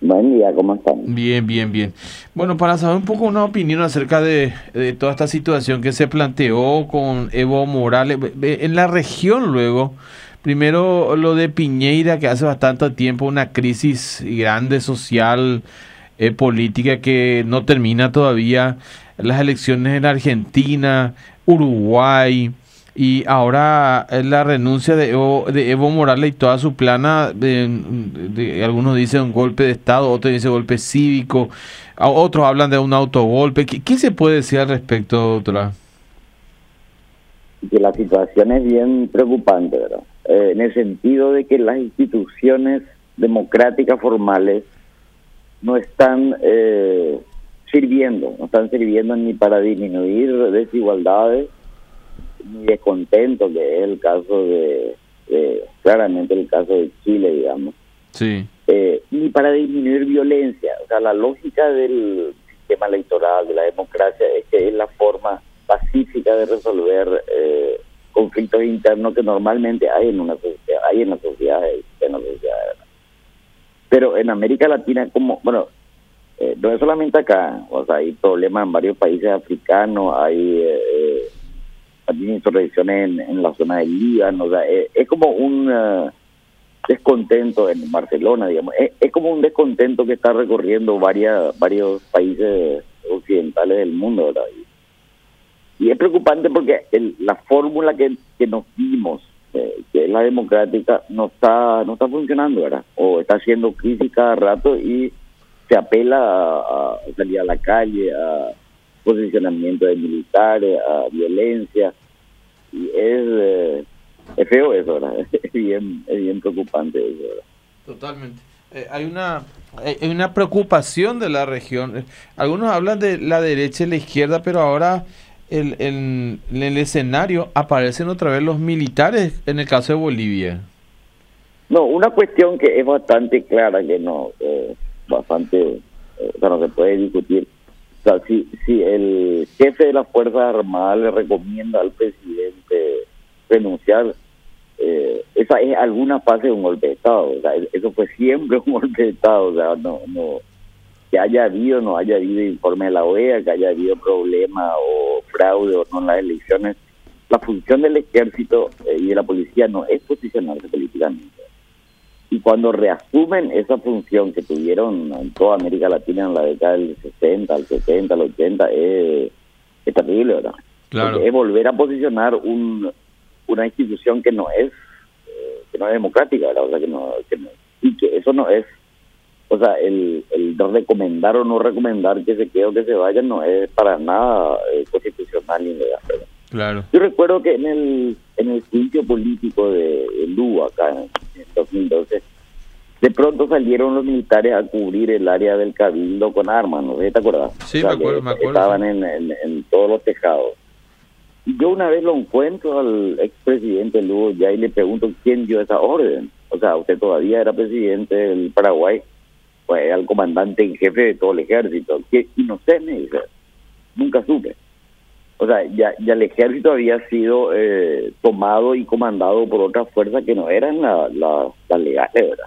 Buen día, ¿cómo están? Bien, bien, bien. Bueno, para saber un poco una opinión acerca de toda esta situación que se planteó con Evo Morales en la región luego, primero lo de Piñera, que hace bastante tiempo una crisis grande social, política que no termina todavía, las elecciones en Argentina, Uruguay. Y ahora la renuncia de Evo Morales y toda su plana, algunos dicen un golpe de Estado, otros dicen golpe cívico, otros hablan de un autogolpe. ¿Qué se puede decir al respecto, doctora? Que la situación es bien preocupante, ¿verdad? En el sentido de que las instituciones democráticas formales no están no están sirviendo ni para disminuir desigualdades ni descontento, que es el caso claramente el caso de Chile, digamos, Sí, ni para disminuir violencia. O sea, la lógica del sistema electoral, de la democracia, es que es la forma pacífica de resolver conflictos internos que normalmente hay en una sociedad, hay en la sociedad, ¿verdad? Pero en América Latina, no es solamente acá, o sea, hay problemas en varios países africanos, hay también insurrecciones en la zona del Líbano, o sea, es como un descontento en Barcelona, digamos, es como un descontento que está recorriendo varios países occidentales del mundo, ¿verdad? Y es preocupante porque la fórmula que nos dimos, que es la democrática, no está funcionando, ¿verdad? O está haciendo crisis cada rato y se apela a salir a la calle, a posicionamiento de militares, a violencia, y es feo eso, ¿verdad? Es bien preocupante eso, ¿verdad? totalmente. Hay una preocupación de la región. Algunos hablan de la derecha y la izquierda, pero ahora en el escenario aparecen otra vez los militares en el caso de Bolivia. No, una cuestión que es bastante clara, que no, o sea, no se puede discutir. O sea, si el jefe de las Fuerzas Armadas le recomienda al presidente renunciar, esa es alguna fase de un golpe de Estado. O sea, eso fue siempre un golpe de Estado. O sea, no, que haya habido, no haya habido informe de la OEA, que haya habido problema o fraude o no en las elecciones. La función del ejército y de la policía no es posicionarse políticamente. Y cuando reasumen esa función que tuvieron en toda América Latina en la década del 60, al 70, al 80, es terrible, ¿verdad? Claro. Porque es volver a posicionar una institución que no es democrática, ¿verdad? O sea, y que eso no es, o sea, el recomendar o no recomendar que se quede o que se vaya no es para nada constitucional ni legal, ¿verdad? Claro. Yo recuerdo que en el juicio político de Lugo, acá en 2012, de pronto salieron los militares a cubrir el área del Cabildo con armas, ¿no? ¿Te acuerdas? Sí, O sea, me acuerdo. estaban Sí. en todos los tejados. Y yo una vez lo encuentro al expresidente Lugo ya y le pregunto quién dio esa orden. O sea, usted todavía era presidente del Paraguay, pues era el comandante en jefe de todo el ejército. Y no sé, me dice, nunca supe. O sea, ya el ejército había sido tomado y comandado por otras fuerzas que no eran las legales, ¿verdad?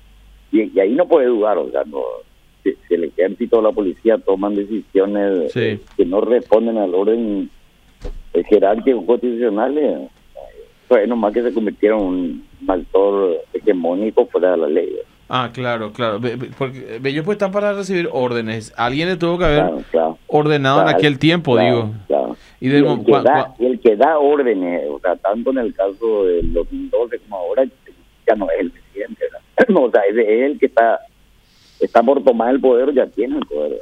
Y ahí no puede dudar, o sea, si el ejército o la policía toman decisiones Sí. que no responden al orden jerárquico constitucional, pues nomás que se convirtieron en un actor hegemónico fuera de la ley, ¿verdad? Ah, claro. Porque ellos pues están para recibir órdenes. Alguien le tuvo que haber Claro. ordenado en aquel tiempo, digo. Claro. Y Y el que da órdenes, o sea, tanto en el caso del 2012 como ahora, ya no es el presidente, ¿verdad? No, o sea, ese es el que está por tomar el poder, ya tiene el poder.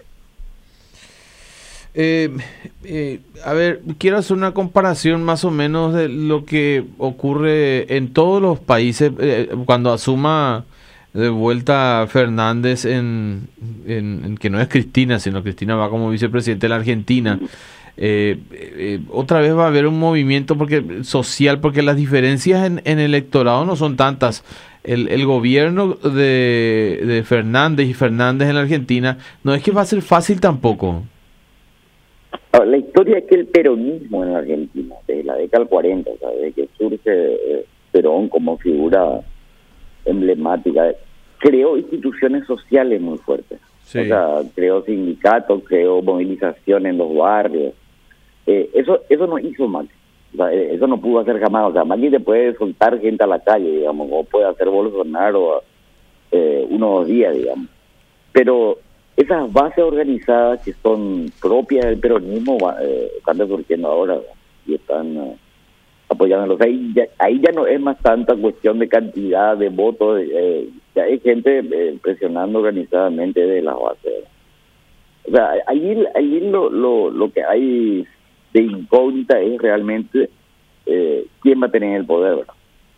A ver, quiero hacer una comparación más o menos de lo que ocurre en todos los países cuando asuma de vuelta Fernández en que no es Cristina, sino Cristina va como vicepresidente de la Argentina. Otra vez va a haber un movimiento social, porque las diferencias en el electorado no son tantas. El gobierno de Fernández y Fernández en la Argentina no es que va a ser fácil tampoco. Ahora, la historia es que el peronismo en Argentina, desde la década del 40, ¿sabes? Desde que surge Perón como figura emblemática, creó instituciones sociales muy fuertes. Sí. O sea, creó sindicatos, creó movilización en los barrios. Eso no hizo Macri. O sea, eso no pudo hacer jamás. O sea, Macri te puede soltar gente a la calle, digamos, o puede hacer Bolsonaro 1 o 2 días, digamos. Pero esas bases organizadas que son propias del peronismo están surgiendo ahora, ¿verdad? Y están apoyándolos. Ahí ya no es más tanta cuestión de cantidad de votos, ya hay gente presionando organizadamente de las bases, ¿verdad? O sea, allí lo que hay de incógnita es realmente quién va a tener el poder, ¿verdad?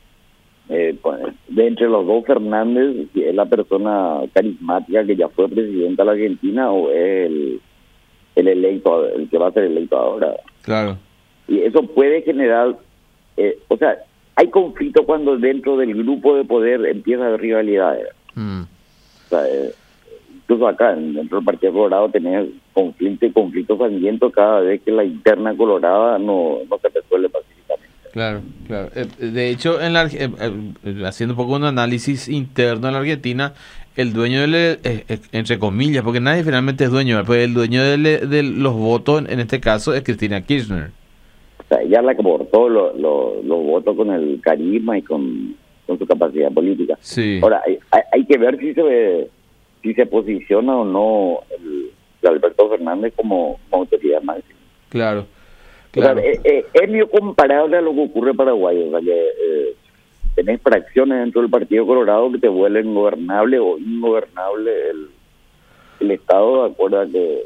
De entre los dos, Fernández, si es la persona carismática que ya fue presidenta de la Argentina, o es el electo, el que va a ser electo ahora. Claro. Y eso puede generar, o sea, hay conflicto cuando dentro del grupo de poder empieza a haber rivalidades. O sea, incluso acá, dentro del Partido Colorado, tenés conflicto sangriento cada vez que la interna colorada no se resuelve pacíficamente. Claro, claro. De hecho, haciendo un poco un análisis interno en la Argentina, el dueño entre comillas, porque nadie finalmente es dueño, pues el dueño de los votos en este caso es Cristina Kirchner. O sea, ella la que aportó los votos con el carisma y con su capacidad política. Sí. Ahora, hay que ver si se posiciona o no el Alberto Fernández como autoridad máxima. Claro. Claro. O sea, es medio comparable a lo que ocurre en Paraguay. O sea, que tenés fracciones dentro del Partido Colorado que te vuelven gobernable o ingobernable el Estado, de acuerdo a que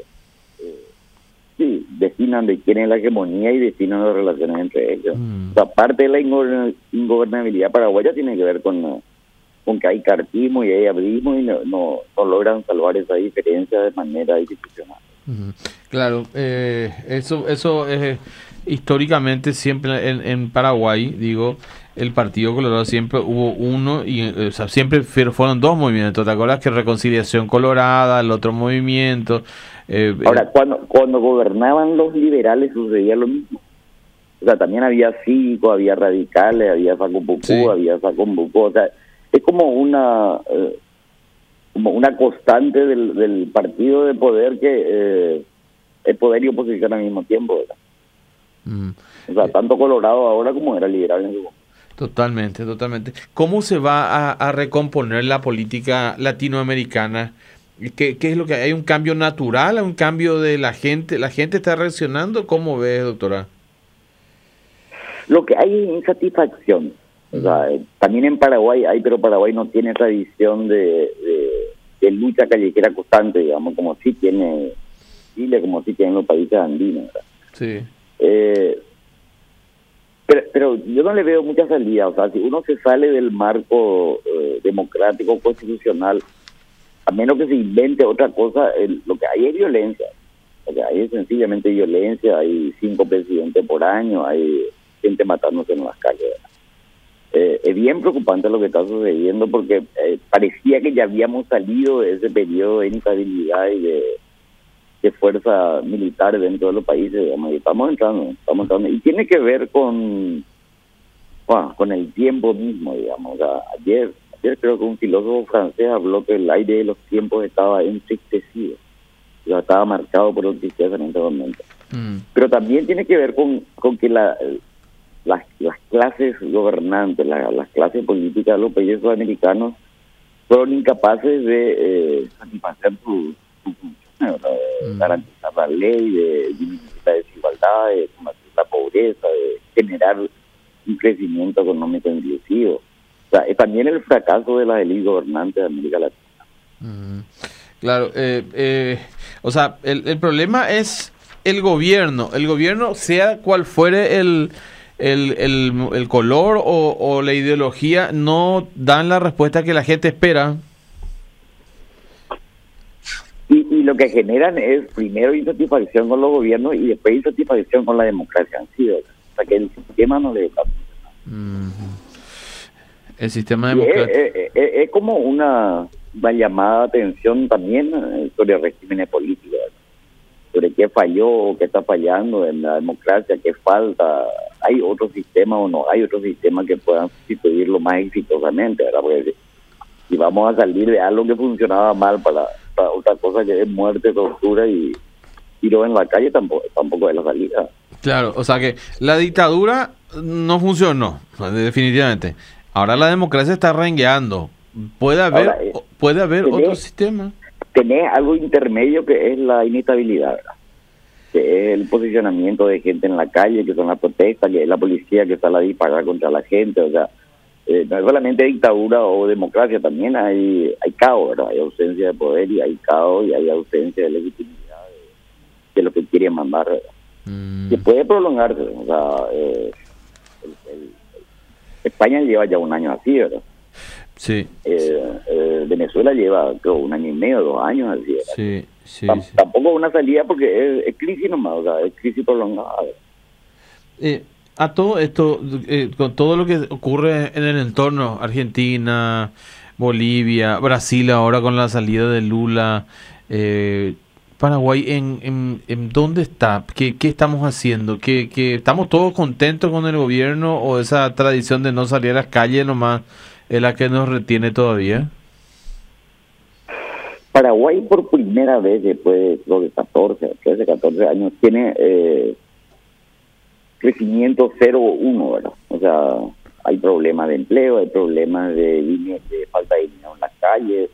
sí, definan de quién es la hegemonía y definan las relaciones entre ellos. O sea, parte de la ingobernabilidad paraguaya tiene que ver con que hay cartismo y hay abrismo y no logran salvar esa diferencia de manera institucional. Claro, eso es históricamente siempre en Paraguay, digo, el Partido Colorado siempre hubo uno y o sea, siempre fueron dos movimientos. ¿Te acuerdas que Reconciliación Colorada, el otro movimiento? Ahora, cuando gobernaban los liberales sucedía lo mismo. O sea, también había cívicos, había radicales, había Facupucú, sí, había Sacombucú. O sea, es como una constante del partido de poder que es poder y oposición al mismo tiempo, ¿verdad? O sea, tanto Colorado ahora como era liberal en su momento. Totalmente. ¿Cómo se va a recomponer la política latinoamericana? ¿Qué es lo que hay? ¿Un cambio natural? ¿Un cambio de la gente? ¿La gente está reaccionando? ¿Cómo ves, doctora? Lo que hay es insatisfacción. O sea, también en Paraguay hay, pero Paraguay no tiene tradición de lucha callejera constante, digamos, como sí tiene Chile, como sí tienen los países andinos, ¿verdad? Sí. Pero yo no le veo mucha salida. O sea, si uno se sale del marco democrático constitucional, a menos que se invente otra cosa, lo que hay es violencia. Lo que hay es sencillamente violencia. Hay 5 presidentes por año, hay gente matándose en las calles, ¿verdad? Es bien preocupante lo que está sucediendo porque parecía que ya habíamos salido de ese periodo de instabilidad y de fuerza militar dentro de los países, digamos, y estamos entrando. Y tiene que ver con el tiempo mismo, digamos. O sea, ayer creo que un filósofo francés habló que el aire de los tiempos estaba entristecido, o sea, estaba marcado por la tristeza en este momento. Pero también tiene que ver con que las clases gobernantes, las clases políticas de los países sudamericanos fueron incapaces de satisfacer su función, de garantizar la ley, de disminuir la desigualdad, de combatir la pobreza, de generar un crecimiento económico inclusivo. O sea, es también el fracaso de las élites gobernantes de América Latina. Claro, o sea, el problema es el gobierno, sea cual fuere el color o la ideología, no dan la respuesta que la gente espera. Y lo que generan es primero insatisfacción con los gobiernos y después insatisfacción con la democracia en sí. O sea, que el sistema no le está funcionando. El sistema democrático. Es como una llamada de atención también sobre regímenes políticos, sobre qué falló o qué está fallando en la democracia, qué falta. ¿Hay otro sistema o no hay otro sistema que puedan sustituirlo más exitosamente, ¿verdad? Porque y vamos a salir de algo que funcionaba mal para otra cosa que es muerte, tortura y tiro en la calle, tampoco es la salida. Claro, o sea que la dictadura no funcionó, definitivamente. Ahora la democracia está rengueando. Ahora, Puede haber otro sistema. Tenés algo intermedio que es la inestabilidad, ¿verdad? Que es el posicionamiento de gente en la calle, que son las protestas, que es la policía que sale a disparar contra la gente. O sea, no es solamente dictadura o democracia, también hay caos, ¿verdad? Hay ausencia de poder y hay caos y hay ausencia de legitimidad de lo que quiere mandar, ¿verdad? Que puede prolongarse. O sea, España lleva ya un año así, ¿verdad? Sí. Venezuela lleva, creo, un año y medio, 2 años así, ¿verdad? Sí, sí, sí. Tampoco una salida porque es crisis nomás, o sea, es crisis prolongada. A todo esto, con todo lo que ocurre en el entorno, Argentina, Bolivia, Brasil ahora con la salida de Lula, Paraguay, ¿en dónde está? ¿Qué estamos haciendo? ¿Que estamos todos contentos con el gobierno o esa tradición de no salir a las calles nomás es la que nos retiene todavía? Paraguay por primera vez después de 14 años tiene crecimiento 0,1, ¿verdad? O sea, hay problemas de empleo, hay problemas de falta de dinero en las calles,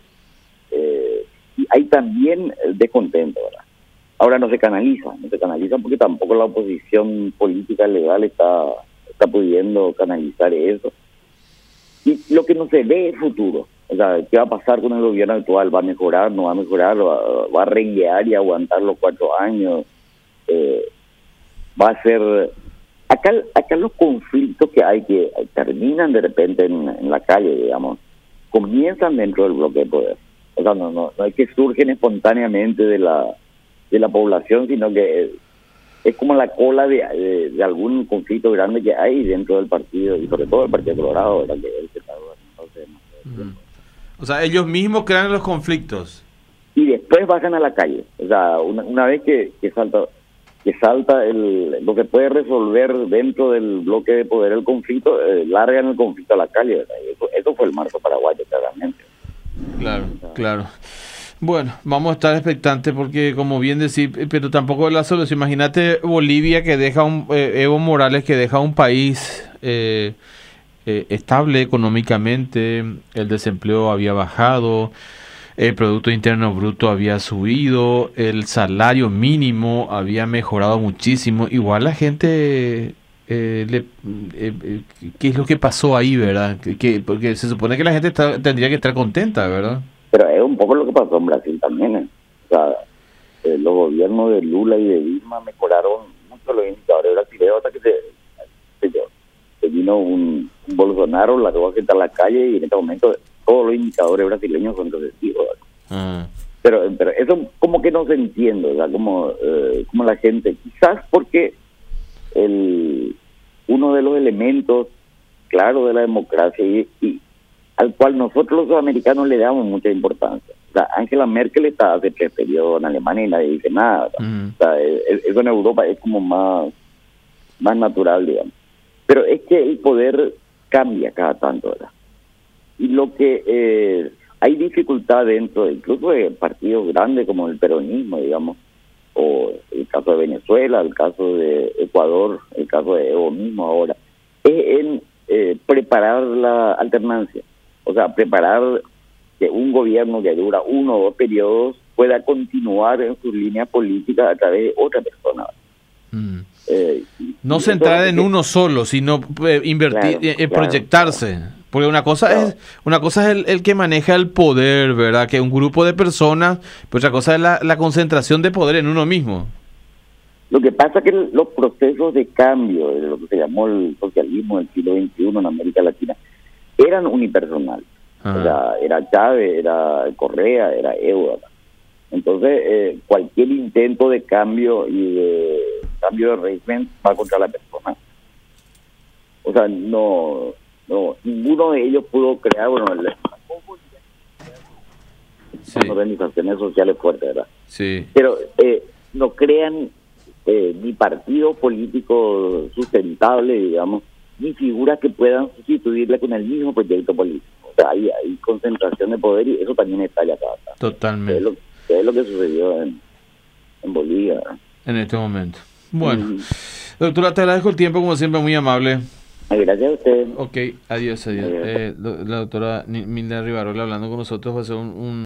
y hay también descontento, ¿verdad? Ahora no se canaliza porque tampoco la oposición política legal está pudiendo canalizar eso. Y lo que no se ve es futuro. O sea, ¿qué va a pasar con el gobierno actual? ¿Va a mejorar? ¿No va a mejorar? ¿Va a renguear y aguantar los 4 años? ¿Va a ser...? Acá los conflictos que hay que terminan de repente en la calle, digamos, comienzan dentro del bloque de poder. O sea, no es que surgen espontáneamente de la población, sino que es como la cola de algún conflicto grande que hay dentro del partido, y sobre todo el Partido Colorado, ¿verdad? Que es el que está gobernando. O sea, ellos mismos crean los conflictos. Y después bajan a la calle. O sea, una vez que salta lo que puede resolver dentro del bloque de poder el conflicto, largan el conflicto a la calle, ¿verdad? Eso fue el marco paraguayo, claramente. Claro. Bueno, vamos a estar expectantes porque, como bien decir, pero tampoco es la solución. Imagínate Bolivia que deja Evo Morales que deja un país estable económicamente, el desempleo había bajado, el Producto Interno Bruto había subido, el salario mínimo había mejorado muchísimo. Igual la gente, ¿qué es lo que pasó ahí, verdad? Porque se supone que la gente tendría que estar contenta, ¿verdad? Pero es un poco lo que pasó en Brasil también, ¿eh? O sea, los gobiernos de Lula y de Dilma mejoraron mucho los indicadores brasileños hasta que se vino un Bolsonaro, la que va a gente a la calle, y en este momento todos los indicadores brasileños son recesivos. Pero eso como que no se entiende, o sea, como la gente, quizás porque uno de los elementos claros de la democracia y al cual nosotros los sudamericanos le damos mucha importancia. O sea, Angela Merkel está hace 3 periodos en Alemania y nadie dice nada. O sea, eso en Europa es como más natural, digamos. Pero es que el poder cambia cada tanto, ¿verdad? Y lo que hay dificultad dentro, incluso de partidos grandes como el peronismo, digamos, o el caso de Venezuela, el caso de Ecuador, el caso de Evo mismo ahora, es en preparar la alternancia. O sea, preparar que un gobierno que dura 1 o 2 periodos pueda continuar en sus líneas políticas a través de otra persona. No centrar en uno solo, sino invertir, proyectarse. Claro. Porque una cosa es el que maneja el poder, ¿verdad? Que un grupo de personas, pero otra cosa es la concentración de poder en uno mismo. Lo que pasa es que los procesos de cambio, de lo que se llamó el socialismo del siglo XXI en América Latina, eran unipersonales. O sea, era Chávez, era Correa, era Evo. Entonces, cualquier intento de cambio y de cambio de régimen va contra la persona. O sea, no ninguno de ellos pudo crear, organizaciones sociales fuertes, ¿verdad? Sí. Pero no crean ni partidos políticos sustentables, digamos, ni figuras que puedan sustituirle con el mismo proyecto político. sea, hay concentración de poder y eso también estalla acá. Totalmente. Que es lo que sucedió en Bolivia. En este momento. Bueno, doctora, te agradezco el tiempo, como siempre, muy amable. Gracias a usted. Ok, adiós. La doctora Milda Rivarola hablando con nosotros va a ser un